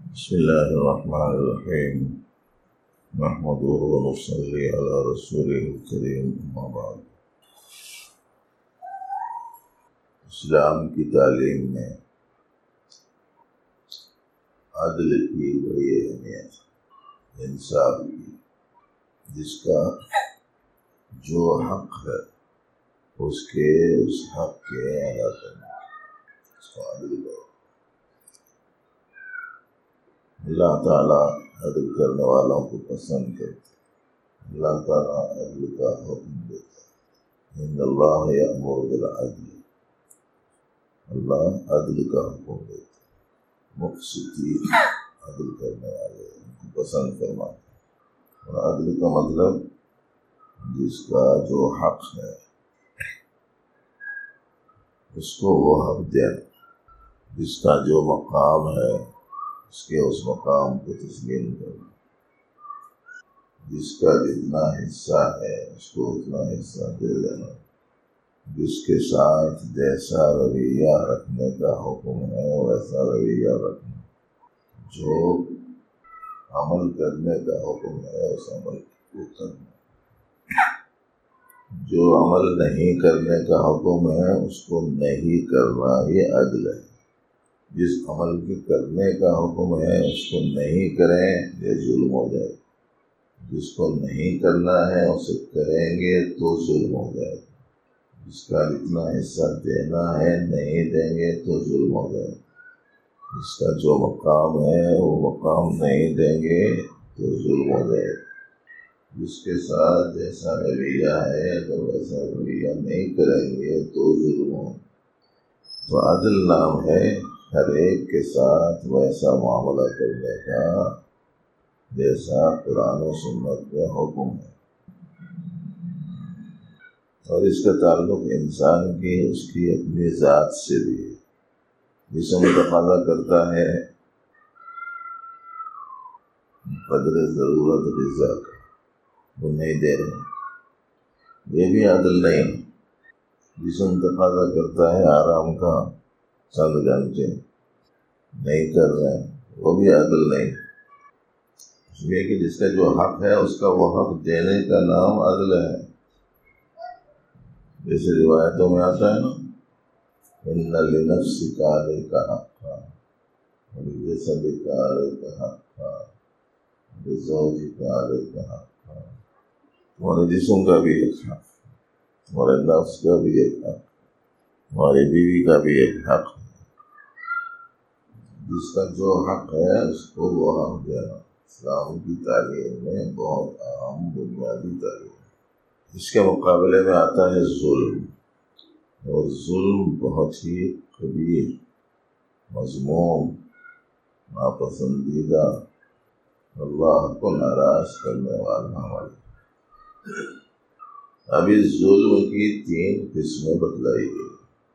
بسم الله الرحمن الرحيم نحمده ونصلي على رسوله الكريم اما بعد۔ اسلام کی تعلیم میں عدل کی بڑی اہمیت، انصاف کی، جس کا جو حق ہے اس حق کے ادا کرنا، اس کو عدل کرو۔ اللہ تعالیٰ عدل کرنے والوں کو پسند کرتے، اللہ تعالیٰ عدل کا حکم دیتا، ان اللہ یأمر بالعدل، اللہ عدل کا حکم دیتا، مقسطین عدل کرنے والے ان کو پسند فرماتے۔ اور عدل کا مطلب جس کا جو حق ہے اس کو وہ حق دینا، جس کا جو مقام ہے اس کے اس مقام کو تسلیم کرنا، جس کا جتنا حصہ ہے اس کو اتنا حصہ دے دینا، جس کے ساتھ جیسا رویہ رکھنے کا حکم ہے ویسا رویہ رکھنا، جو عمل کرنے کا حکم ہے اس عمل کو کرنا، جو عمل نہیں کرنے کا حکم ہے اس کو نہیں کرنا، یہ عدل ہے۔ جس عمل کے کرنے کا حکم ہے اس کو نہیں کریں، یہ ظلم ہو جائے۔ جس کو نہیں کرنا ہے اسے کریں گے تو ظلم ہو جائے۔ جس کا اتنا حصہ دینا ہے نہیں دیں گے تو ظلم ہو جائے۔ جس کا جو مقام ہے وہ مقام نہیں دیں گے تو ظلم ہو جائے۔ جس کے ساتھ جیسا رویہ ہے اگر ویسا رویہ نہیں کریں گے تو ظلم ہو۔ تو عدل نام ہے ہر ایک کے ساتھ ویسا معاملہ کرنے کا جیسا قرآن و سنت میں حکم ہے۔ اور اس کا تعلق انسان کی اس کی اپنی ذات سے بھی ہے۔ جسم تقاضا کرتا ہے قدر ضرورت غذا کا، وہ نہیں دے رہے، یہ بھی عدل نہیں۔ جسم تقاضا کرتا ہے آرام کا، چند گھنٹے نہیں کر رہے ہیں، وہ بھی عدل نہیں۔ اس لیے کہ جس کا جو حق ہے اس کا وہ حق دینے کا نام عدل ہے۔ جیسے روایتوں میں آتا ہے نا، ان لنفسک علیک حقا ولجسدک علیک حقا ولزوجک علیک حقا، تمہارے جسم کا بھی ایک حق، تمہارے نفس کا بھی ایک حق، تمہاری بیوی کا بھی ایک حق ہے۔ جس کا جو حق ہے اس کو وہ حق دینا اسلام کی تعلیم میں بہت اہم بنیادی تعلیم ہے۔ اس کے مقابلے میں آتا ہے ظلم، اور ظلم بہت ہی قبیح، مذموم، ناپسندیدہ، اللہ کو ناراض کرنے والا عمل۔ اب اس ظلم کی 3 قسمیں بتلائی گئی۔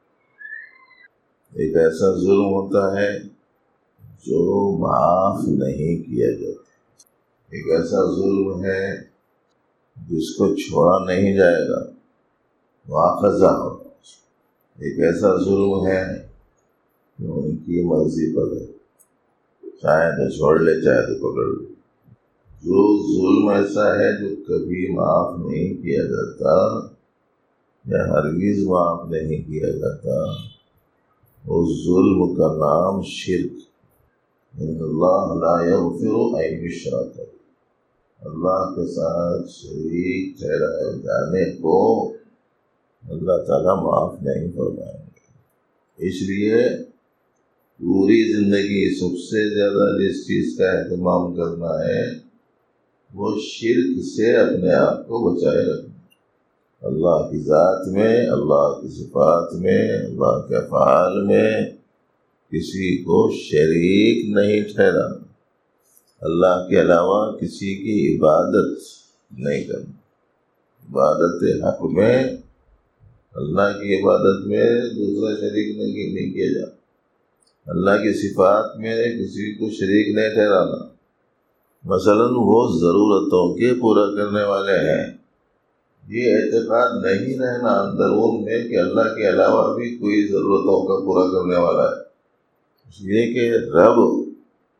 ایک ایسا ظلم ہوتا ہے جو معاف نہیں کیا جاتا، ایک ایسا ظلم ہے جس کو چھوڑا نہیں جائے گا، مواخذہ ہوگا۔ ایک ایسا ظلم ہے جو ان کی مرضی پر ہے، چاہے تو چھوڑ لے چاہے تو پکڑ لے۔ جو ظلم ایسا ہے جو کبھی معاف نہیں کیا جاتا یا ہرگز معاف نہیں کیا جاتا، اس ظلم کا نام شرک۔ ان اللہ لا یغفر ان یشرک بہ، اللہ کے ساتھ شریک ٹھہرائے جانے کو اللہ تعالیٰ معاف نہیں فرمائیں گے۔ اس لیے پوری زندگی سب سے زیادہ جس چیز کا اہتمام کرنا ہے وہ شرک سے اپنے آپ کو بچائے رکھنا، اللہ کی ذات میں، اللہ کی صفات میں، اللہ کے افعال میں کسی کو شریک نہیں ٹھہرانا، اللہ کے علاوہ کسی کی عبادت نہیں کرنا۔ عبادت حق میں، اللہ کی عبادت میں دوسرا شریک نہیں کیا جاتا، اللہ کی صفات میں کسی کو شریک نہیں ٹھہرانا۔ مثلاً وہ ضرورتوں کے پورا کرنے والے ہیں، یہ اعتقاد نہیں رہنا اندرون میں کہ اللہ کے علاوہ بھی کوئی ضرورتوں کا پورا کرنے والا ہے، اس لیے کہ رب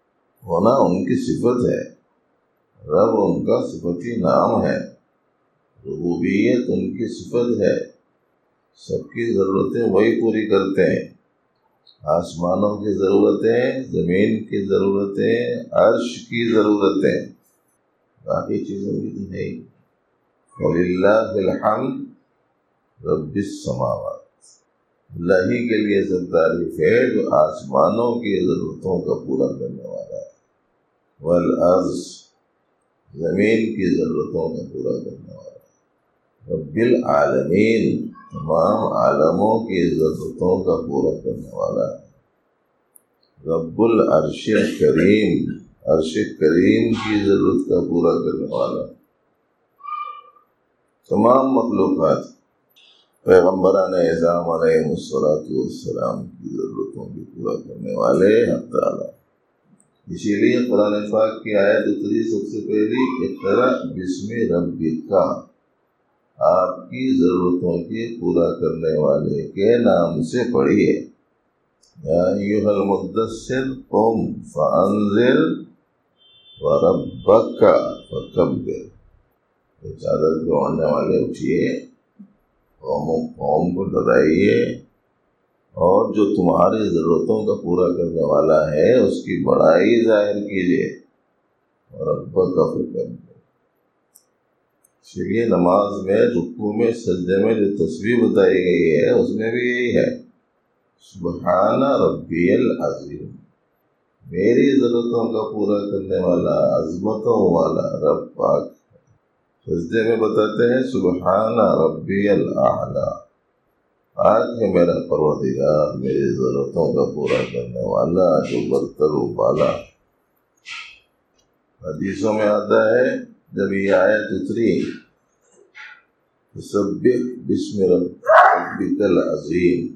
ہونا ان کی صفت ہے، رب ان کا صفتی نام ہے، ربوبیت ان کی صفت ہے، سب کی ضرورتیں وہی پوری کرتے ہیں، آسمانوں کی ضرورتیں، زمین کی ضرورتیں، عرش کی ضرورتیں، باقی چیزوں کی تو ہے ہی۔ وَلِلَّهِ الْحَمْدُ رَبِّ السَّمَاوَاتِ، اللہ ہی کے لیے سب تعریف ہے جو آسمانوں کی ضرورتوں کا پورا کرنے والا ہے، والارض، زمین کی ضرورتوں کا پورا کرنے والا ہے، رب العالمین، تمام عالموں کی ضرورتوں کا پورا کرنے والا ہے، رب العرش کریم، عرش کریم کی ضرورت کا پورا کرنے والا ہے، تمام مخلوقات پیغمبران اعظام علیہ السلام کی ضرورتوں کو پورا کرنے والے حق تعالیٰ۔ اسی لیے قرآن پاک کی آیت اتری سب سے پہلی، اقرأ بسم ربک، آپ کی ضرورتوں کے پورا کرنے والے کے نام سے پڑھیے، یا ایھا المدثر قم فانذر وربک فکبر، چادر کے اوڑھنے والے اٹھیے، قوم کو ڈرائیے، اور جو تمہاری ضرورتوں کا پورا کرنے والا ہے اس کی بڑائی ظاہر کیجیے، ربک فکبر۔ اس لیے نماز میں رکوع میں سجدے میں جو تسبیح بتائی گئی ہے اس میں بھی یہی ہے، سبحان ربی العظیم، میری ضرورتوں کا پورا کرنے والا، عظمتوں والا رب پاک۔ سجدے میں بتاتے ہیں سبحان ربی الاعلی، آج ہے میرا پروردگار میری ضرورتوں کا پورا کرنے والا جو برتر و بالا۔ حدیثوں میں آتا ہے جب یہ آیت اتری، فسبح بسم ربک العظیم،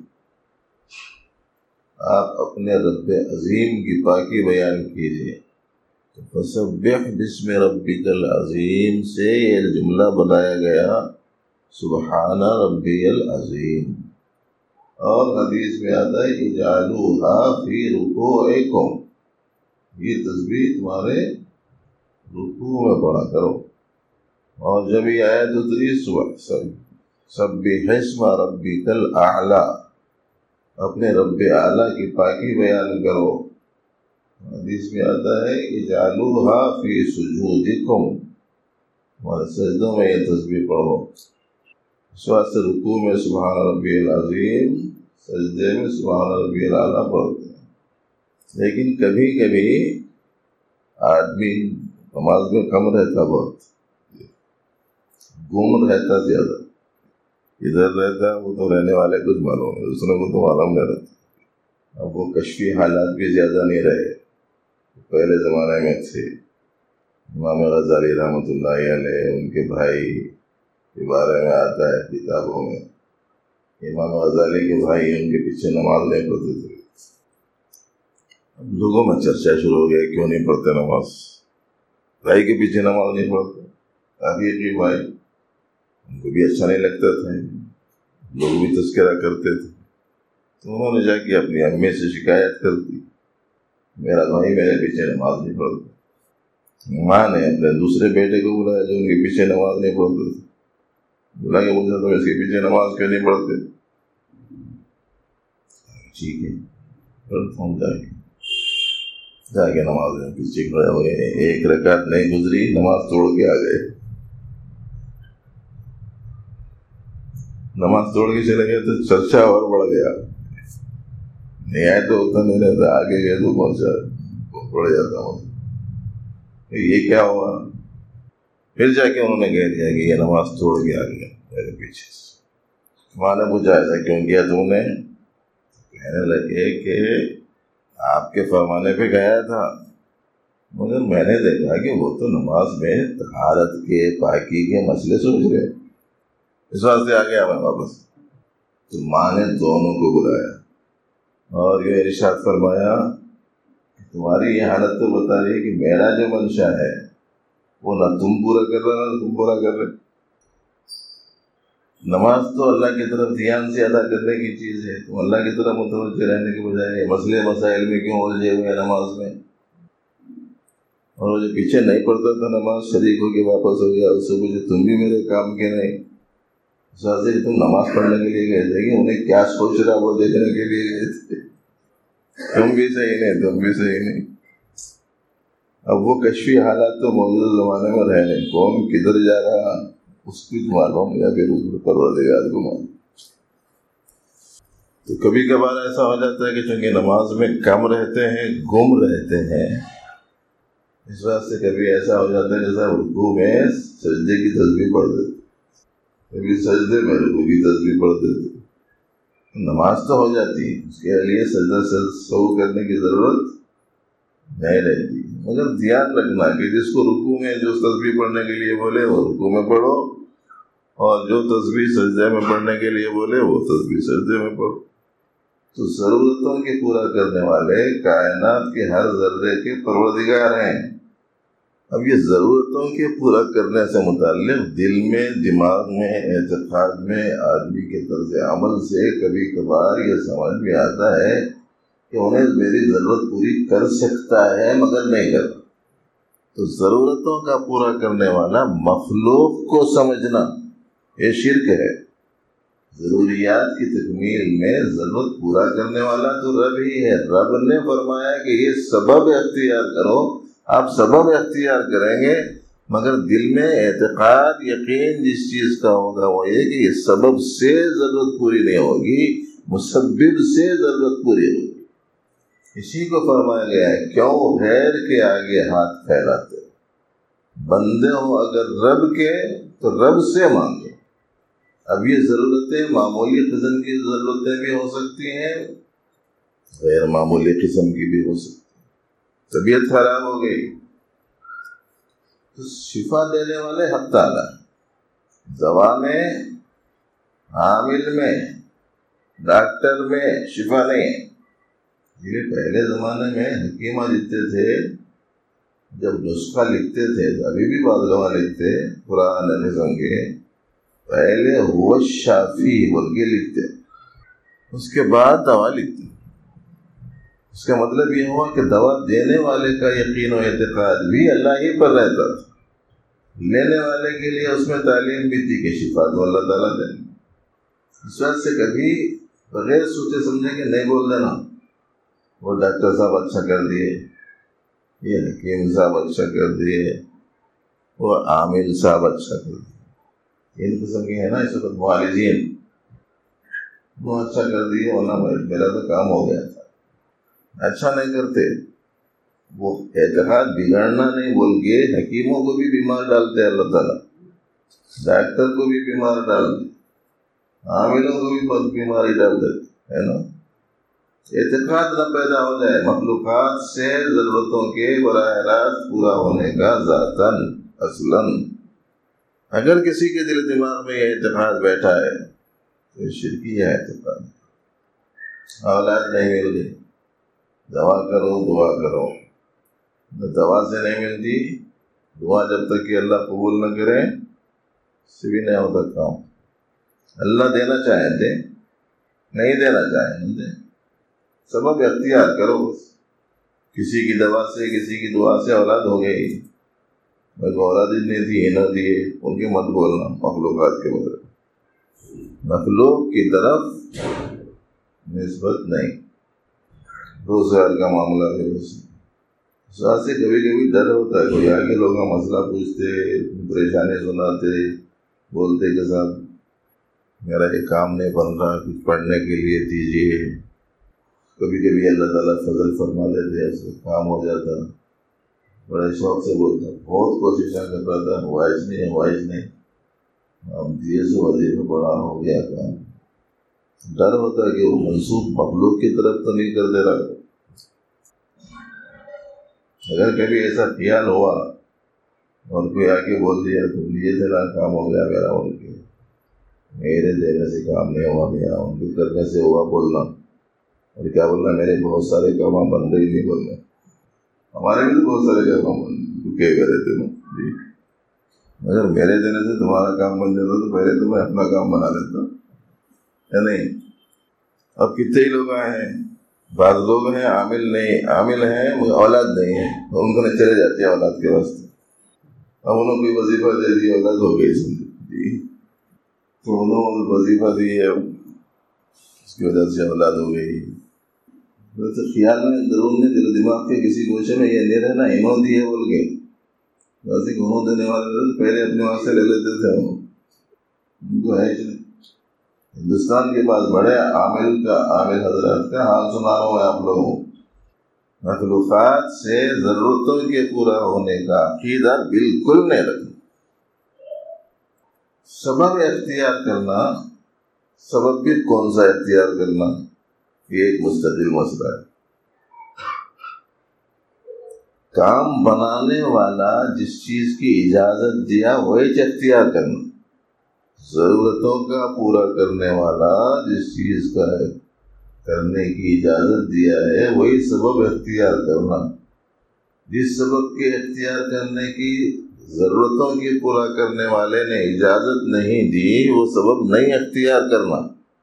آپ اپنے رب عظیم کی پاکی بیان کیجیے، فسبح بسم ربک العظیم سے یہ جملہ بنایا گیا سبحان ربی العظیم۔ اور حدیث میں آتا ہے اجعلوہا فی رکوعکم، یہ تسبیح تمہارے رکوع میں پڑھا کرو۔ اور جب یہ آیت اتری سبح اسم ربک الاعلی، اپنے رب اعلیٰ کی پاکی بیان کرو، حدیث میں آتا ہے اجعلوہا فی سجودکم، ہمارے سجدوں میں یہ تسبیح پڑھو۔ اس واسطے رکوع میں سبحان ربی العظیم، سجدے میں سبحان ربی الاعلیٰ پڑھتے ہیں۔ لیکن کبھی کبھی آدمی نماز میں کم رہتا، بہت گم رہتا، زیادہ ادھر رہتا، وہ تو رہنے والے کچھ معلوم ہے، دوسروں کو تو معلوم نہیں رہتا۔ اب وہ کشفی حالات بھی زیادہ نہیں رہے، پہلے زمانے میں تھے۔ امام غزالی رحمۃ اللہ علیہ، ان کے بھائی کے بارے میں آتا ہے کتابوں میں، امام غزالی کے بھائی ان کے پیچھے نماز نہیں پڑھتے تھے۔ اب لوگوں میں چرچا شروع ہو گیا کیوں نہیں پڑھتے نماز، بھائی کے پیچھے نماز نہیں پڑھتے، کافی ایک بھائی، ان کو بھی اچھا نہیں لگتا تھا، لوگ بھی تذکرہ کرتے تھے، تو انہوں نے جا کے اپنی امی سے شکایت کر دی، میرا بھائی میرے پیچھے نماز نہیں پڑھتا۔ ماں نے اپنے دوسرے بیٹے کو بلایا جو ان کے پیچھے نماز نہیں پڑھتے تھے، بلا کے پوچھا تم اس کے پیچھے نماز کیوں نہیں پڑھتے؟ ٹھیک ہے پڑھتا ہوں، جا کے نماز میں پیچھے کھڑے ہوئے، ایک رکعت نہیں گزری نماز توڑ کے آ گئے، نماز توڑ کے چلے گئے تو چرچا اور بڑھ گیا، نہیں آئے تو اتنا نہیں رہتا، آگے گئے تو پہنچا بڑھ جاتا ہوں، یہ کیا ہوا؟ پھر جا کے انہوں نے کہہ دیا کہ یہ نماز توڑ کے آ گیا میرے پیچھے سے۔ ماں نے پوچھا ایسا کیوں کیا تم نے؟ کہنے لگے کہ آپ کے فرمانے پہ گیا تھا، مگر میں نے دیکھا کہ وہ تو نماز میں طہارت کے، پاکی کے مسئلے سوچ رہے، اس واسطے آ گیا میں واپس۔ تو ماں نے دونوں کو بلایا اور یہ ارشاد فرمایا کہ تمہاری یہ حالت تو بتا رہی ہے کہ میرا جو منشا ہے وہ نہ تم پورا کر رہے نہ تم پورا کر رہے۔ نماز تو اللہ کی طرف دھیان سے ادا کرنے کی چیز ہے، تم اللہ کی طرف متوجہ رہنے کے بجائے مسئلے مسائل میں کیوں الجھے ہوئے نماز میں؟ اور وہ جو پیچھے نہیں پڑھتا تھا نماز، شریک ہو کے واپس ہو گیا، اس سے پوچھے تم بھی میرے کام کے نہیں؟ سوچتے کہ تم نماز پڑھنے کے لیے گئے تھے کہ انہیں کیا سوچ رہا وہ دیکھنے کے لیے گئے تھے، تم بھی صحیح نہیں، تم بھی صحیح نہیں۔ اب وہ کشفی حالات تو موجودہ زمانے میں رہے نہیں، کون کدھر جا رہا اس کو معلوم یا پھر پروردگار کو معلوم۔ تو کبھی کبھار ایسا ہو جاتا ہے کہ چونکہ نماز میں کم رہتے ہیں، گم رہتے ہیں، اس وجہ سے کبھی ایسا ہو جاتا ہے جیسا رکوع میں سجدے کی تسبیح پڑھ دیتے، کبھی سجدے میں رکوع کی تسبیح پڑھ دیتے، نماز تو ہو جاتی ہے، اس کے لیے سجدہ سہو کرنے کی ضرورت نہیں رہتی، مگر دھیان رکھنا کہ جس کو رکوع میں جو تسبیح پڑھنے کے لیے بولے وہ رکوع میں پڑھو، اور جو تسبیح سجدے میں پڑھنے کے لیے بولے وہ تسبیح سجدے میں پڑھو۔ تو ضرورتوں کے پورا کرنے والے کائنات کے ہر ذرے کے پروردگار ہیں۔ اب یہ ضرورتوں کے پورا کرنے سے متعلق دل میں، دماغ میں، اعتقاد میں آدمی کے طرز عمل سے کبھی کبھار یہ سمجھ میں آتا ہے کہ انہیں میری ضرورت پوری کر سکتا ہے مگر نہیں کرتا۔ تو ضرورتوں کا پورا کرنے والا مخلوق کو سمجھنا یہ شرک ہے۔ ضروریات کی تکمیل میں ضرورت پورا کرنے والا تو رب ہی ہے۔ رب نے فرمایا کہ یہ سبب اختیار کرو، آپ سبب اختیار کریں گے مگر دل میں اعتقاد، یقین جس چیز کا ہوگا وہ یہ کہ یہ سبب سے ضرورت پوری نہیں ہوگی، مسبب سے ضرورت پوری ہوگی۔ اسی کو فرمایا گیا ہے کیوں غیر کے آگے ہاتھ پھیلاتے، بندے ہو اگر رب کے تو رب سے مانگو۔ اب یہ ضرورتیں معمولی قسم کی ضرورتیں بھی ہو سکتی ہیں، غیر معمولی قسم کی بھی ہو سکتی ہیں۔ طبیعت خراب ہو گئی تو شفا دینے والے حق تعالیٰ، دوا میں، حامل میں، ڈاکٹر میں شفا نہیں ہے۔ یہ پہلے زمانے میں حکیمہ لکھتے تھے، جب نسخہ لکھتے تھے ابھی بھی بعض لوگ لکھتے قرآن نظم کے، پہلے ہوا شافی بول کے لکھتے، اس کے بعد دوا لکھتے۔ اس کا مطلب یہ ہوا کہ دوا دینے والے کا یقین و اعتقاد بھی اللہ ہی پر رہتا تھا، لینے والے کے لیے اس میں تعلیم بھی تھی کہ شفا تو اللہ تعالیٰ دیں۔ اس وقت سے کبھی بغیر سوچے سمجھے کہ نہیں بول دینا وہ ڈاکٹر صاحب اچھا کر دیے، یہ حکیم صاحب اچھا کر دیے، وہ عامل صاحب اچھا کر دیے، ان قسم کی ہے نا اس وقت معالجین، وہ اچھا کر دیے ورنہ میرا تو کام ہو گیا تھا، اچھا نہیں کرتے۔ وہ اعتقاد بگڑنا نہیں بول کے حکیموں کو بھی بیمار ڈالتے اللہ تعالیٰ، ڈاکٹر کو بھی بیمار ڈالتے، عاملوں کو بھی بہت بیماری ڈال دیتے ہے نا۔ اعتقاد نہ پیدا ہو جائے مخلوقات سے ضرورتوں کے براہ راست پورا ہونے کا ذاتاً اصلاً۔ اگر کسی کے دل دماغ میں یہ اعتقاد بیٹھا ہے تو یہ شرکی ہے اعتقاد۔ اولاد نہیں مل گئی، دعا کرو، دعا کرو، دوا سے نہیں ملتی، دعا جب تک کہ اللہ قبول نہ کرے اس سے بھی نہیں ہوتا کام۔ اللہ دینا چاہیں دے، نہیں دینا چاہیں نہیں دے، سبب اختیار کرو۔ کسی کی دوا سے، کسی کی دعا سے اولاد ہو گئی، میں کو اولاد نہیں تھی، انہوں دیے، ان کی مت بولنا مخلوقات کے بدلے، مخلوق کی طرف نسبت نہیں۔ روزگار کا معاملہ ہے، اس وجہ سے کبھی کبھی ڈر ہوتا ہے، کوئی آگے لوگ مسئلہ پوچھتے، پریشانی سناتے، بولتے کہ صاحب میرا یہ کام نہیں بن رہا، کچھ پڑھنے کے لیے دیجیے۔ کبھی کبھی اللہ تعالیٰ فضل فرما دیتے، اس کا کام ہو جاتا، بڑے شوق سے بولتا، بہت کوششیں کر رہا تھا، وائز نہیں، اب دیے سے وظیفہ بڑا ہو گیا کام۔ ڈر ہوتا ہے کہ وہ منسوخ مخلوق کی طرف تو نہیں کر دے رہا۔ اگر کبھی ایسا خیال ہوا اور کوئی آگے بول دیا تو لیے تیرا کام ہو گیا میرا، ان کے میرے دینے سے کام نہیں ہوا، میرا ان کے کرنے سے ہوا بولنا، اور کیا بولنا میرے بہت سارے کام بن رہے نہیں بولنا، ہمارے بھی تو بہت سارے کام رکے ہوئے رہتے نا جی، مگر میرے دینے سے تمہارا کام بن جاتا تو پہلے تو میں اپنا کام بنا لیتا ہے نہیں۔ اب کتنے ہی لوگ آئے ہیں بعض لوگ ہیں عامل ہیں مگر اولاد نہیں ہے، ان کو چلے جاتی ہے اولاد کے واسطے، اب انہوں کوئی وظیفہ دے دیا، اولاد ہو گئی جی، تو انہوں وظیفہ دی ہے، اس کی وجہ سے اولاد ہو گئی۔ ویسے خیال میں درون میں دل و دماغ کے کسی گوشے میں یہ نہیں رہنا انہوں دی ہے بول کے، ویسے انہوں دینے والے پہلے اپنے وہاں سے لے لیتے تھے، ان کو ہے نہیں۔ ہندوستان کے پاس بڑے عامل حضرات کا حال سنا رہا ہوں آپ لوگوں، مخلوقات سے ضرورتوں کے پورا ہونے کا عقیدہ بالکل نہیں رکھنا، سبب اختیار کرنا، سبب بھی کون سا اختیار کرنا یہ ایک مستقل مسئلہ ہے۔ کام بنانے والا جس چیز کی اجازت دیا وہی اختیار کرنا، ضرورتوں کا پورا کرنے والا جس چیز کا کرنے کی اجازت دیا ہے وہی سبب اختیار کرنا، جس سبب کے اختیار کرنے کی ضرورتوں کی پورا کرنے والے نے اجازت نہیں دی وہ سبب نہیں اختیار کرنا۔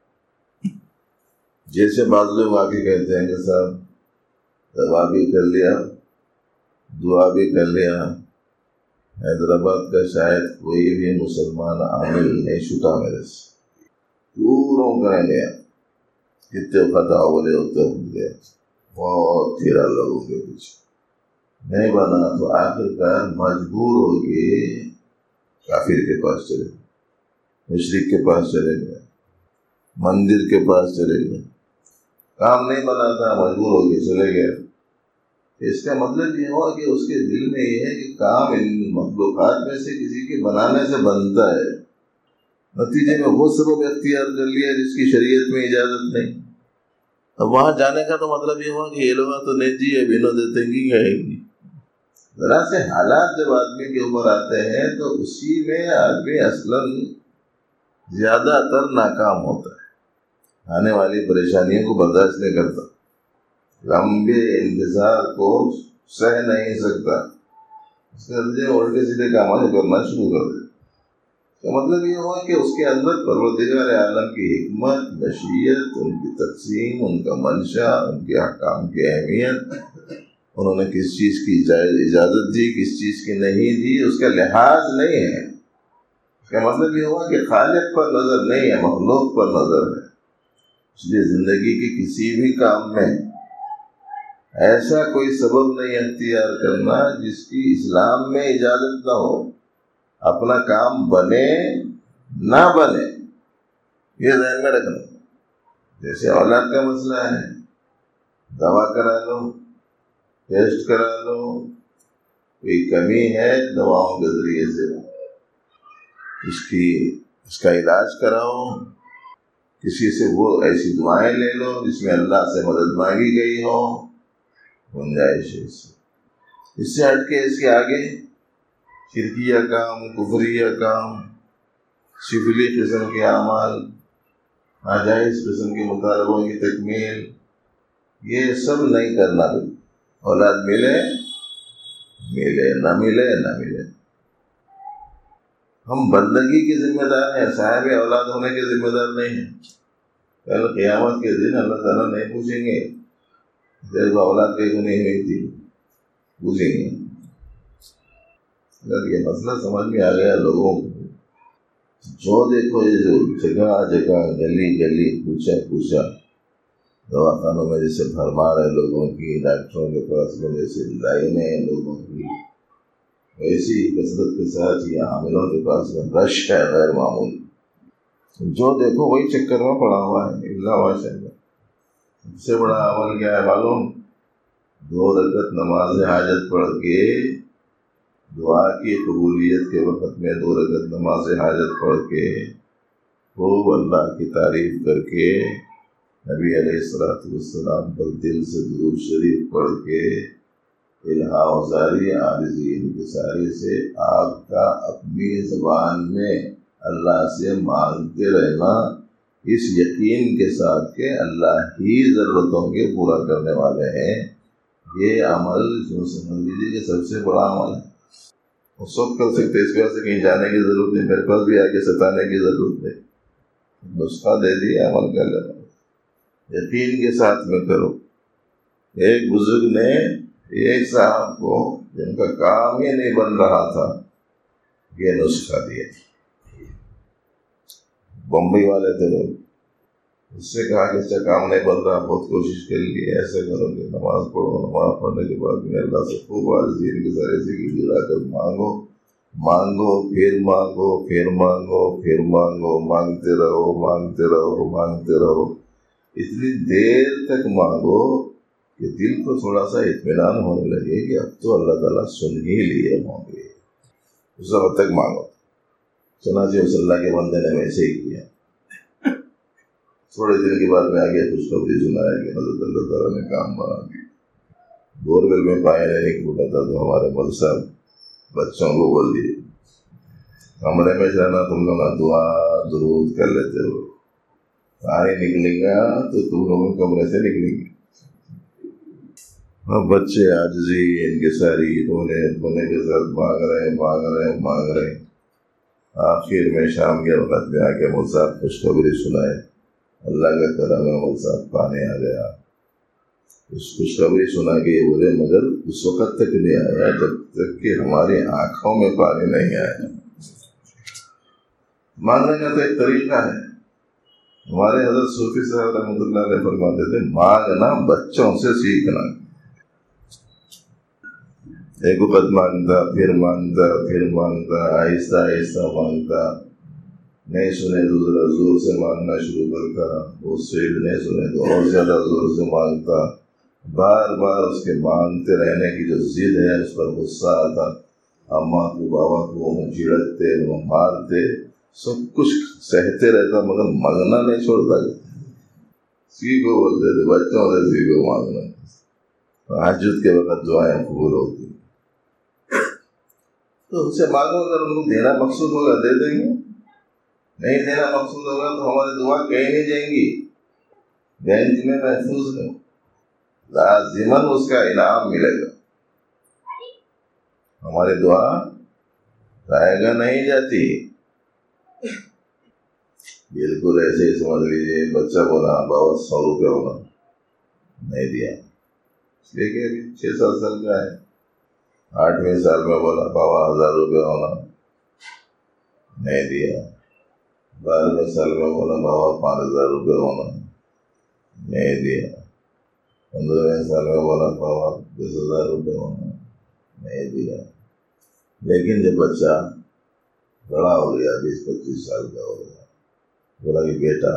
جیسے بعض لوگ آ کے کہتے ہیں کہ صاحب دوا بھی کر لیا، دعا بھی کر لیا، حیدرآباد کا شاید کوئی بھی مسلمان عامل نہیں چھوٹا میرے سے، پوروں کریں گے، کتنے خطا بولے ہوتے ہوں گے، بہت پھرا لوگوں کے پیچھے نہیں بنا، تو آخر کار مجبور ہو کے کافر کے پاس چلے گئے، مشرک کے پاس چلے گئے، مندر کے پاس چلے گئے، کام نہیں بنا تھا مجبور ہو کے چلے گئے۔ اس کا مطلب یہ ہوا کہ اس کے دل میں یہ ہے کہ کام ان مخلوقات میں سے کسی کے بنانے سے بنتا ہے، نتیجے میں وہ سبب اختیار کر لیا جس کی شریعت میں اجازت نہیں۔ اب وہاں جانے کا تو مطلب یہ ہوا کہ یہ لوگ تو نہیں جی اب انہوں دیتے گی کہے گی، ذرا سے حالات جب آدمی کے اوپر آتے ہیں تو اسی میں آدمی اصلاً زیادہ تر ناکام ہوتا ہے، آنے والی پریشانیوں کو برداشت نہیں کرتا، لمبے انتظار کو سہ نہیں سکتا، اس کے نتیجے الٹے سیدھے کام کرنا شروع کر دے۔ تو مطلب یہ ہوا کہ اس کے اندر پروردگار عالم کی حکمت، مشیت، ان کی تقسیم، ان کا منشا، ان کے احکام کی اہمیت، انہوں نے کس چیز کی اجازت دی، کس چیز کی نہیں دی، اس کا لحاظ نہیں ہے۔ اس کا مطلب یہ ہوا کہ خالق پر نظر نہیں ہے، مخلوق پر نظر ہے۔ اس لیے زندگی کے کسی بھی کام میں ایسا کوئی سبب نہیں اختیار کرنا جس کی اسلام میں اجازت نہ ہو، اپنا کام بنے نہ بنے یہ ذہن میں رکھنا۔ جیسے اولاد کا مسئلہ ہے، دوا کرا لو، ٹیسٹ کرا لو، کوئی کمی ہے دواؤں کے ذریعے سے اس کا علاج کراؤ، کسی سے وہ ایسی دعائیں لے لو جس میں اللہ سے مدد مانگی گئی ہو، گنجائش ہے۔ اس سے ہٹ کے اس کے آگے شرکیہ کام، کفریہ کام، شفلی قسم کے اعمال، ناجائز قسم کے مطالبوں کی تکمیل، یہ سب نہیں کرنا۔ بھی اولاد ملے نہ ملے نہ ملے، ہم بندگی کی ذمہ دار ہیں، صاحب اولاد ہونے کے ذمہ دار نہیں ہیں۔ کل قیامت کے دن اللہ تعالیٰ نہیں پوچھیں گے تیرے کو اولاد کیوں نہیں ہوئی تھی، پوچھیں گے۔ اگر یہ مسئلہ سمجھ میں آ گیا لوگوں کو، جو دیکھو یہ جو جگہ جگہ گلی گلی پوچھا دواخانوں میں جیسے بھرمار ہے لوگوں کی، ڈاکٹروں کے پاس میں جیسے لائنیں ہیں لوگوں کی، ویسی کثرت کے ساتھ یہ عاملوں کے پاس میں رش ہے غیر معمولی۔ جو دیکھو وہی چکر میں پڑا ہوا ہے۔ اللہ ماشاء اللہ، سب سے بڑا عمل کیا ہے معلوم؟ 2 رکعت نماز حاجت پڑھ کے دعا کی قبولیت کے وقت میں 2 رکعت نماز حاجت پڑھ کے خوب اللہ کی تعریف کر کے نبی علیہ السلام پر دل سے درود شریف پڑھ کے الہا وزاری عارضی انکساری سے آپ کا اپنی زبان میں اللہ سے مانگتے رہنا، اس یقین کے ساتھ کہ اللہ ہی ضرورتوں کے پورا کرنے والے ہیں، یہ عمل جو سمجھ لیجیے کہ سب سے بڑا عمل ہے۔ وہ سب کر سکتے، اس وجہ سے کہیں جانے کی ضرورت نہیں، میرے پاس بھی آگے ستانے کی ضرورت نہیں، نسخہ دے دیا، عمل کر لینا، یقین کے ساتھ میں کرو۔ ایک بزرگ نے ایک صاحب کو جن کا کام یہ نہیں بن رہا تھا یہ نسخہ دیا، بمبئی والے تھے لوگ، اس سے کہا کہ اچھا کام نہیں بن رہا، بہت کوشش کر لی، ایسے کرو گے، نماز پڑھو، نماز پڑھنے کے بعد میں اللہ سے خوب عاجزی کے سارے سے گرا کر مانگو، مانگو پھر مانگو، پھر مانگو، پھر مانگو، مانگتے رہو، مانگتے رہو، مانگتے رہو، اتنی دیر تک مانگو کہ دل کو تھوڑا سا اطمینان ہونے لگے کہ اب تو اللہ تعالیٰ سن ہی لیے ہوں گے، اس وقت تک مانگو۔ چنانچہ اس اللہ کے بندے نے ویسے ہی کیا۔ تھوڑے دن کے بعد میں آگے خوشخبری سنایا کہ حضرت اللہ تعالیٰ نے کام بنا دیا۔ بورویل میں پانی لینے کو بولا تھا تو ہمارے مول صاحب بچوں کو بول دیے کمرے میں جانا، تم لوگ دعا درود کر لیتے ہو، پانی نکلے گا تو تم لوگوں کمرے سے نکلیں گے۔ اب بچے عاجزی ان کے ساری رونے کے ساتھ مانگ رہے۔ آخر میں شام کے وقت میں آ کے مول صاحب خوشخبری سنائے، اللہ کا کرم ہے مول صاحب پانی آ گیا۔ اس خوشخبری سنا کے یہ بولے مگر اس وقت تک نہیں آیا جب تک کہ ہماری آنکھوں میں پانی نہیں آیا۔ مانگنے کا تو ایک طریقہ ہے، ہمارے حضرت صوفی صاحب رحمۃ اللہ علیہ فرماتے تھے مانگنا بچوں سے سیکھنا۔ ایک وقت مانگتا، پھر مانگتا، پھر مانگتا، آہستہ آہستہ مانگتا، نہیں سنے تو ذرا زور سے مانگنا شروع کرتا، اس سے نہیں سنے تو اور زیادہ زور سے مانگتا، بار بار اس کے مانگتے رہنے کی جو ضد ہے اس پر غصہ آتا، اماں کو بابا کو انہیں جھڑکتے، انہیں مارتے، سب کچھ سہتے رہتا مگر مانگنا نہیں چھوڑتا۔ سیکھو بولتے تھے بچوں سے، سیکھو مانگنا، تہجد کے وقت دعائیں قبول ہوتی۔ تو ان سے مانگو، اگر ان کو دینا مقصود ہوگا دے دیں گے، نہیں دینا مقصود ہوگا تو ہماری دعا کہیں نہیں جائیں گی، بینک میں محفوظ ہے، لازماً اس کا انعام ملے گا۔ ہماری دعا ضائع گا نہیں جاتی۔ بالکل ایسے ہی سمجھ لیجیے، بچہ بولا بابا 100 روپے ہونا، نہیں دیا، اس لیے کہ ابھی 6-7 سال کا ہے۔ 8ویں سال میں بولا بابا 1000 روپے ہونا، نہیں دیا۔ 12ویں سال میں بولا بابا 5000 روپے ہونا، نہیں دیا۔ 15ویں سال میں بولا بابا 10,000 روپے ہونا، نہیں دیا۔ لیکن جب بچہ بڑا ہو گیا، 20-25 سال کا ہو گیا، بولا کہ بیٹا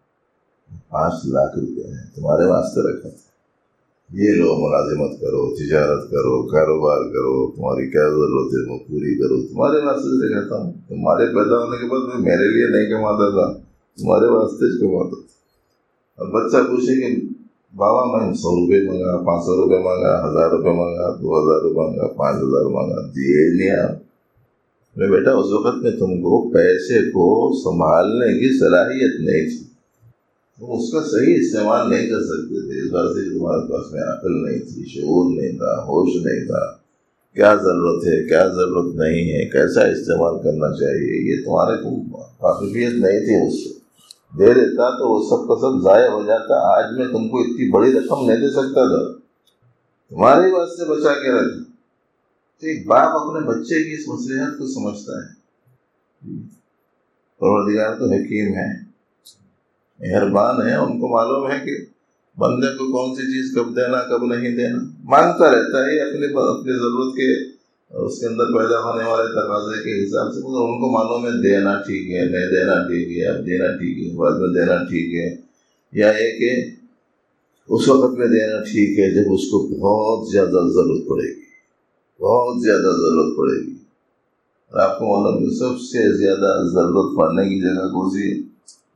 5 لاکھ روپے ہیں تمہارے واسطے رکھا تھا، یہ لو، ملازمت کرو، تجارت کرو، کاروبار کرو، تمہاری کیا ضرورت ہے وہ پوری کرو، تمہارے واسطے سے کہتا ہوں۔ تمہارے پیدا ہونے کے بعد میں میرے لیے نہیں کماتا تھا، تمہارے واسطے کماتا تھا۔ اب بچہ پوچھے کہ بابا میں 100 روپے مانگا، 500 روپے مانگا، 1000 روپے مانگا، 2000 روپے مانگا، 5000 مانگا، دیے نہیں آپ۔ میں بیٹا اس وقت میں تم کو پیسے کو سنبھالنے کی صلاحیت نہیں تھی، تم اس کا صحیح استعمال نہیں کر سکتے تھے، اس وجہ سے تمہارے پاس میں عقل نہیں تھی، شعور نہیں تھا، ہوش نہیں تھا، کیا ضرورت ہے کیا ضرورت نہیں ہے، کیسا استعمال کرنا چاہیے، یہ تمہارے کو واقفیت نہیں تھی۔ اس سے دے دیتا تو وہ سب کا سب ضائع ہو جاتا۔ آج میں تم کو اتنی بڑی رقم نہیں دے سکتا تھا، تمہارے واسطے بچا کے رکھ۔ تو ایک باپ اپنے بچے کی اس مصلحت کو سمجھتا ہے۔ پروردگار تو حکیم ہے، مہربان ہے، ان کو معلوم ہے کہ بندے کو کون سی چیز کب دینا کب نہیں دینا، مانگتا رہتا ہے اپنی ضرورت کے اس کے اندر پیدا ہونے والے تقاضے کے حساب سے، مگر ان کو معلوم ہے دینا ٹھیک ہے، نہیں دینا ٹھیک ہے، اب دینا ٹھیک ہے، بعد میں دینا ٹھیک ہے، یا یہ کہ اس وقت میں دینا ٹھیک ہے جب اس کو بہت زیادہ ضرورت پڑے گی، بہت زیادہ ضرورت پڑے گی۔ اور آپ کو معلوم ہے سب سے زیادہ ضرورت پڑنے کی جگہ کون سی ہے؟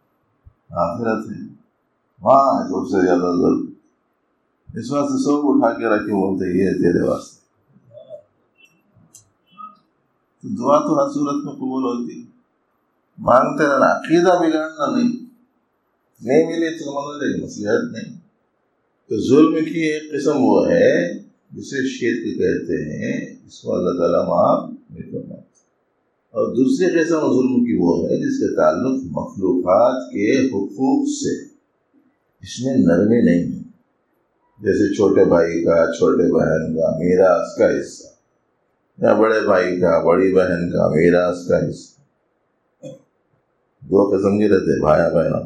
آخرت ہے، وہاں سب سے زیادہ ضرورت۔ اس واسطے سب اٹھا کے رکھے بولتے یہ تیرے واسطے۔ تو دعا تو ہر صورت میں قبول ہوتی، مانگتے رہنا، عقیدہ بگاڑنا نہیں ملی تو سمجھ لے مصلحت نہیں۔ تو ظلم کی ایک قسم وہ ہے جسے شرک کہتے ہیں، اس کو اللہ تعالیٰ معاف نہیں کرنا، اور دوسری قسم ظلم کی وہ ہے جس کے تعلق مخلوقات کے حقوق سے، اس میں نرمی نہیں ہے، جیسے چھوٹے بھائی کا، چھوٹے بہن کا میراث کا حصہ، یا بڑے بھائی کا، بڑی بہن کا میراث کا حصہ. دو قسم کے رہتے بھائی بہنوں.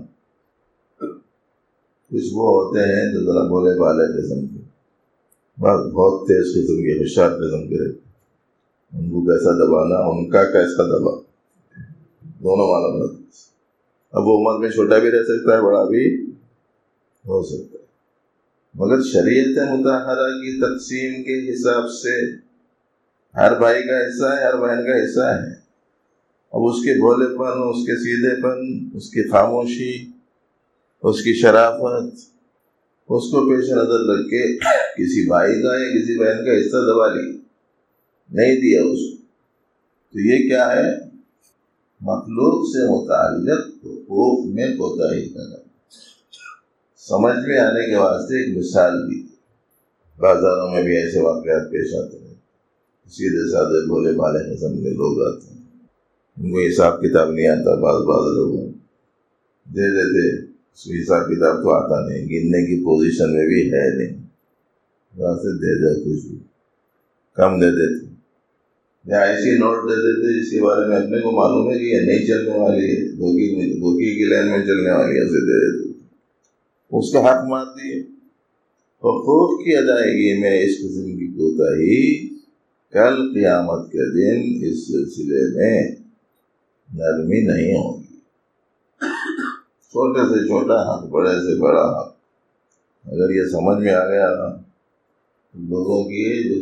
کچھ وہ ہوتے ہیں جو ذرا بولے بالے قسم کے، بس بہت تیز قسم کے، ہوشیار قسم کے رہتے. ان کو کیسا دبانا، ان کا کیسا دبا، دونوں معلوم رہتے. اب وہ عمر میں چھوٹا بھی رہ سکتا ہے، بڑا بھی ہو سکتا ہے، مگر شریعت مطہرہ کی تقسیم کے حساب سے ہر بھائی کا حصہ ہے، ہر بہن کا حصہ ہے. اب اس کے بھولے پن، اس کے سیدھے پن، اس کی خاموشی، اس کی شرافت، اس کو پیش نظر رکھ کے کسی بھائی کا یا کسی بہن کا حصہ دبا لی، نہیں دیا اس کو، تو یہ کیا ہے؟ مخلوق سے متعلق حقوق میں کوتاہی کرنا. سمجھ میں آنے کے واسطے ایک مثال دی. بازاروں میں بھی ایسے واقعات پیش آتے ہیں، سیدھے سادھے بھولے بھالے قسم کے لوگ آتے ہیں، ان کو حساب کتاب نہیں آتا، بعض لوگوں دے دیتے، اس کو حساب کتاب تو آتا نہیں، گننے کی پوزیشن میں بھی ہے نہیں، وہاں سے دے دے، کچھ بھی کم دے دیتے، یا ایسی نوٹ دے دیتے جس کے بارے میں اپنے کو معلوم ہے کہ یہ نہیں چلنے والی ہے، دھوکی کی لائن میں چلنے والی ہے، اسے دے دیتے، اس کا حق مار دیے. حقوق کی ادائیگی میں اس قسم کی کوتاہی کل قیامت کے دن اس سلسلے میں نرمی نہیں ہوگی. چھوٹے سے چھوٹا حق، بڑے سے بڑا حق، اگر یہ سمجھ میں آ گیا نا، لوگوں کی جو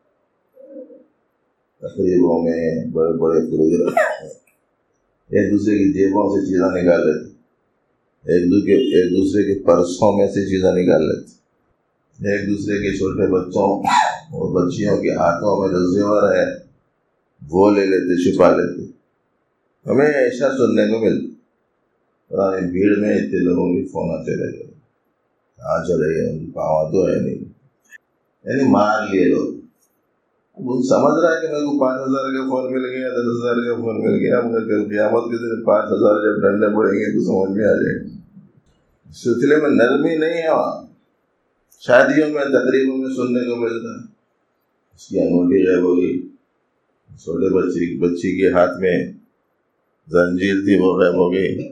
تقریبوں میں بڑے بڑے پروگرام ایک دوسرے کی جیبوں سے چیزیں نکال لیتے، ایک دوسرے کے پرسوں میں سے چیزیں نکال لیتے، ایک دوسرے کے چھوٹے بچوں اور بچیوں کے ہاتھوں میں جو زیور ہے وہ لے لیتے، چھپا لیتے. ہمیں ایسا سننے کو ملتا، پرانی بھیڑ میں اتنے لوگوں کی فون چلے گئے، کہاں چلے گئے، ان پاوا تو ہے نہیں، یعنی مار لیے لوگ. وہ سمجھ رہا ہے کہ میرے کو 5,000 کا فون مل گیا، 10,000 کا فون مل گیا، مگر کل قیامت کے دن 5,000 جب ڈنڈے پڑیں گے تو سمجھ میں آ جائے گا. اس سلسلے میں نرمی نہیں ہے. وہاں شادیوں میں، تقریبوں میں سننے کو ملتا ہے، اس کی انگوٹھی غائب ہو گئی، چھوٹے بچی کے ہاتھ میں زنجیر تھی وہ غائب ہو گئی،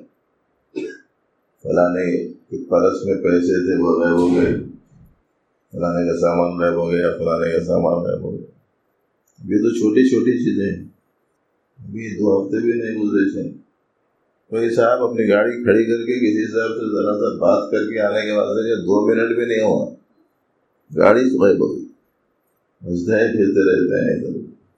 فلانے کے پرس میں پیسے تھے وہ غائب ہو گئے، فلانے کا سامان غائب ہو گیا، فلانے کا سامان غائب ہو گیا. یہ تو چھوٹی چھوٹی چیزیں ہیں، ابھی 2 ہفتے بھی نہیں گزرے تھے، کوئی صاحب اپنی گاڑی کھڑی کر کے کسی صاحب سے ذرا سا بات کر کے آنے کے واسطے کہ 2 منٹ بھی نہیں ہوا، گاڑی غائب ہو گئی. مسئلے پھرتے رہتے ہیں.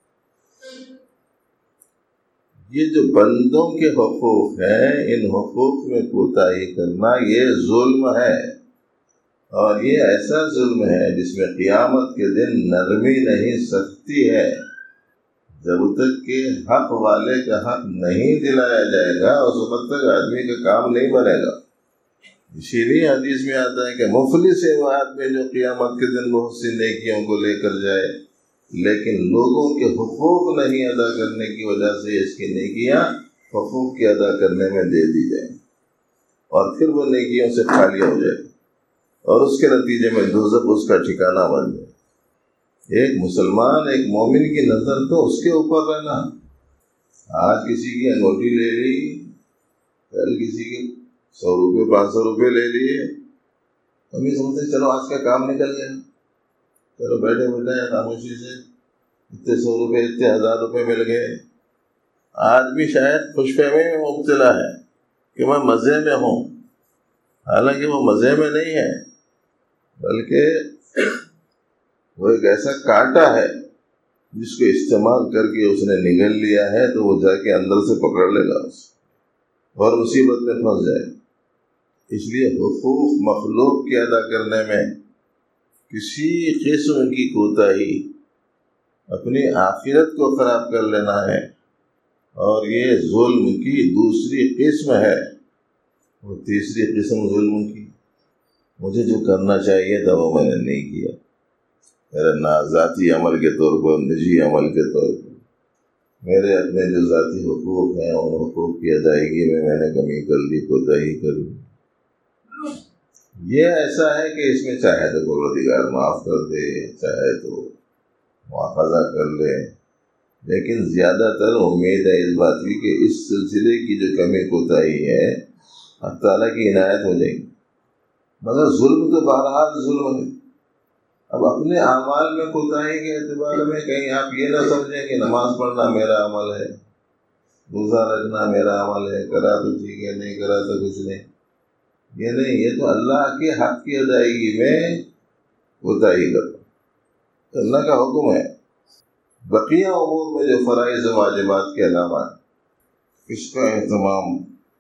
یہ جو بندوں کے حقوق ہیں، ان حقوق میں کوتاہی کرنا یہ ظلم ہے، اور یہ ایسا ظلم ہے جس میں قیامت کے دن نرمی نہیں، سختی ہے. جب تک کہ حق والے کا حق نہیں دلایا جائے گا اس وقت تک آدمی کا کام نہیں بنے گا. اسی لیے حدیث میں آتا ہے کہ مفلس ہے وہ آدمی جو قیامت کے دن بہت سی نیکیوں کو لے کر جائے لیکن لوگوں کے حقوق نہیں ادا کرنے کی وجہ سے اس کی نیکیاں حقوق کی ادا کرنے میں دے دی جائیں اور پھر وہ نیکیوں سے خالی ہو جائے اور اس کے نتیجے میں دوزخ اس کا ٹھکانہ بن جائے. ایک مسلمان، ایک مومن کی نظر تو اس کے اوپر رہنا. آج کسی کی انگوٹھی لے لی، کل کسی کے 100 روپے 500 روپے لے لیے، ہم یہ سمجھتے چلو آج کا کام نکل گیا، چلو بیٹھے بیٹھے خاموشی سے اتنے 100 روپے اتنے 1000 روپے مل گئے. آج بھی شاید خوش فہمی میں مبتلا ہے کہ میں مزے میں ہوں، حالانکہ وہ مزے میں نہیں ہے بلکہ وہ ایک ایسا کانٹا ہے جس کو استعمال کر کے اس نے نگل لیا ہے تو وہ جا کے اندر سے پکڑ لے گا اور مصیبت میں پھنس جائے. اس لیے حقوق مخلوق کے ادا کرنے میں کسی قسم کی کوتاہی اپنی آخرت کو خراب کر لینا ہے، اور یہ ظلم کی دوسری قسم ہے. وہ تیسری قسم ظلم کی، مجھے جو کرنا چاہیے تھا وہ میں نے نہیں کیا، میرا ذاتی عمل کے طور پر، نجی عمل کے طور پر میرے اپنے جو ذاتی حقوق ہیں ان حقوق کی ادائیگی میں نے کمی کر لی، کوتاہی کر لی. یہ ایسا ہے کہ اس میں چاہے تو پروردگار معاف کر دے، چاہے تو مواخذہ کر لے، لیکن زیادہ تر امید ہے اس بات کی کہ اس سلسلے کی جو کمی کوتاہی ہے اللہ تعالیٰ کی عنایت ہو جائے گی۔ مگر ظلم تو بہرحال ظلم ہے۔ اب اپنے اعمال میں کوتاہی کے اعتبار میں کہیں آپ یہ نہ سمجھیں کہ نماز پڑھنا میرا عمل ہے، روزہ رکھنا میرا عمل ہے، کرا تو ٹھیک ہے، نہیں کرا تو کچھ نہیں، یہ نہیں، یہ تو اللہ کے حق کی ادائیگی میں کوتاہی کرنا تو اللہ کا حکم ہے۔ بقیہ امور میں جو فرائض و واجبات کے علاوہ اس کا اہتمام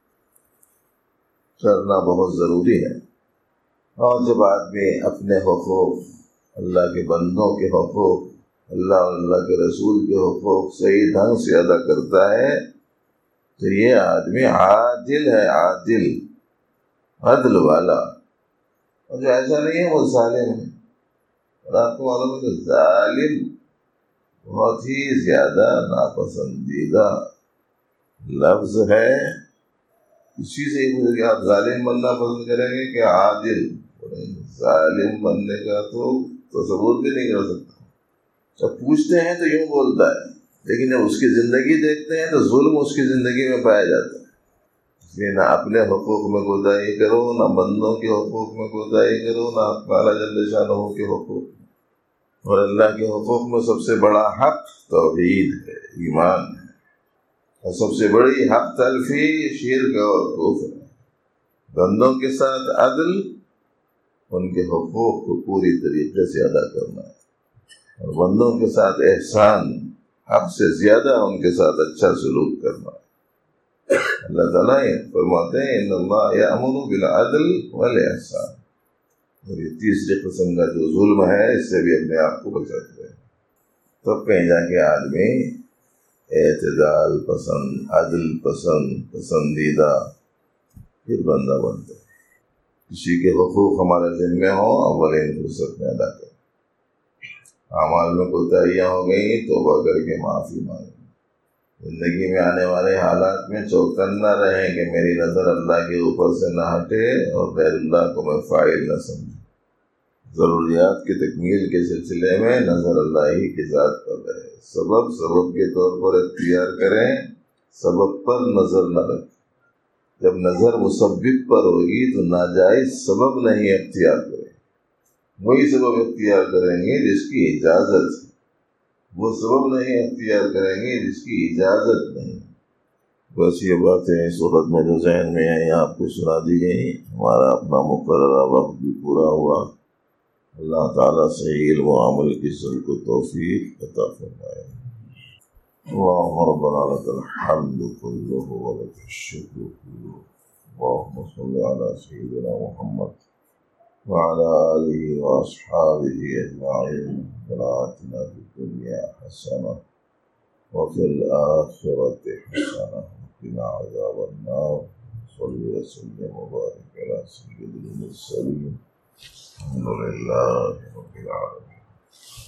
کرنا بہت ضروری ہے۔ اور جب آدمی اپنے حقوق، اللہ کے بندوں کے حقوق، اللہ اور اللہ کے رسول کے حقوق صحیح ڈھنگ سے ادا کرتا ہے تو یہ آدمی عادل ہے، عادل، عدل والا، اور جو ایسا نہیں ہے وہ ظالم ہے۔ اور آپ کو معلوم ہے کہ ظالم بہت ہی زیادہ ناپسندیدہ لفظ ہے۔ اسی سے ہی پوچھے کہ آپ ظالم بننا پسند کریں گے کہ عادل؟ ظالم بننے کا تو تصور بھی نہیں کر سکتا۔ جب پوچھتے ہیں تو یوں بولتا ہے، لیکن جب اس کی زندگی دیکھتے ہیں تو ظلم اس کی زندگی میں پایا جاتا ہے۔ اس لیے نہ اپنے حقوق میں کوتاہی کرو، نہ بندوں کے حقوق میں کوتاہی کرو، نہ اعلیٰ جل شانہ کے حقوق میں۔ اور اللہ کے حقوق میں سب سے بڑا حق توحید ہے، ایمان ہے، اور سب سے بڑی حق تلفی شرک اور کفر ہے۔ بندوں کے ساتھ عدل، ان کے حقوق کو پوری طریقے سے ادا کرنا ہے، اور بندوں کے ساتھ احسان، حق سے زیادہ ان کے ساتھ اچھا سلوک کرنا ہے۔ اللہ تعالیٰ فرماتے ہیں ان اللہ یأمر بالعدل والاحسان۔ اور یہ تیسری قسم کا جو ظلم ہے اس سے بھی اپنے آپ کو بچاتے ہیں۔ تب کہیں جا کے آدمی اعتدال پسند، عدل پسند، پسندیدہ پھر بندہ بنتا ہے۔ کسی کے حقوق ہمارے ذمہ ہوں، اولین فرصت میں ادا کریں۔ اعمال میں کوتاہیاں ہو گئی توبہ کر کے معافی مانگیں۔ زندگی میں آنے والے حالات میں چوکنا رہیں کہ میری نظر اللہ کے اوپر سے نہ ہٹے اور غیر اللہ کو میں فاعل نہ سمجھوں۔ ضروریات کی تکمیل کے سلسلے میں نظر اللہ ہی کی ذات پر رہے۔ سبب کے طور پر اختیار کریں، سبب پر نظر نہ رکھیں۔ جب نظر مسبب پر ہوگی تو ناجائز سبب نہیں اختیار کریں، وہی سبب اختیار کریں گے جس کی اجازت ہے، وہ سبب نہیں اختیار کریں گے جس کی اجازت نہیں۔ بس یہ باتیں اس وقت میں جو ذہن میں ہیں آپ کو سنا دی گئی۔ ہمارا اپنا مقررہ وقت بھی پورا ہوا۔ اللہ تعالیٰ سے علم و عمل کی سب کو توفیق عطا فرمائے۔ اللهم ربنا لك الحمد كله ولك الشكر كله، اللهم صل على سيدنا محمد وعلى آله وأصحابه أجمعين، ربنا آتنا في الدنيا حسنة وفي الآخرة حسنة وقنا عذاب النار، صل وسلم وبارك على سيد المرسلين، الحمد لله رب العالمين۔